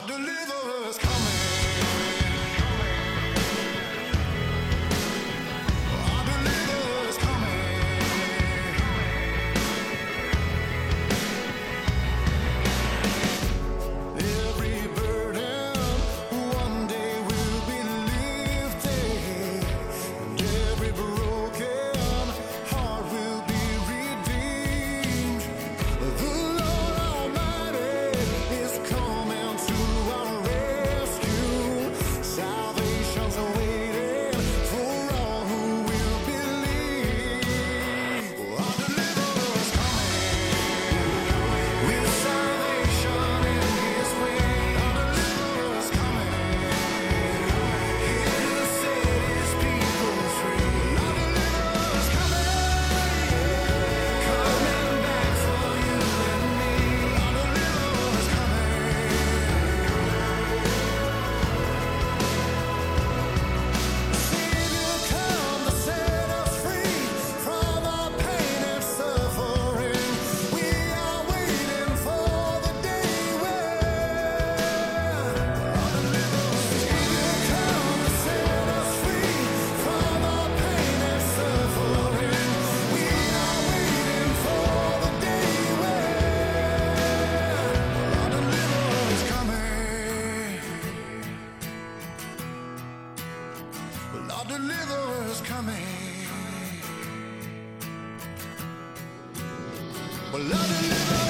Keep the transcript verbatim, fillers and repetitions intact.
deliverer's coming. Our deliverer's coming. Every burden one day will be lifted, and every broken heart will be redeemed. The Lord Almighty is coming to our rescue. Salvation's waiting for all who will believe. Our deliverer's coming with salvation in His way. Our deliverer's coming here to set His people free. Our deliverer's coming, coming back for you and me. Our deliverer's coming. Savior come to set us free from our pain and suffering. We are waiting for the day when our deliverer's Savior come to set us free from our pain and suffering. We are waiting for the day when our deliverer's coming. Well, our deliverer's coming. Well, our deliverer's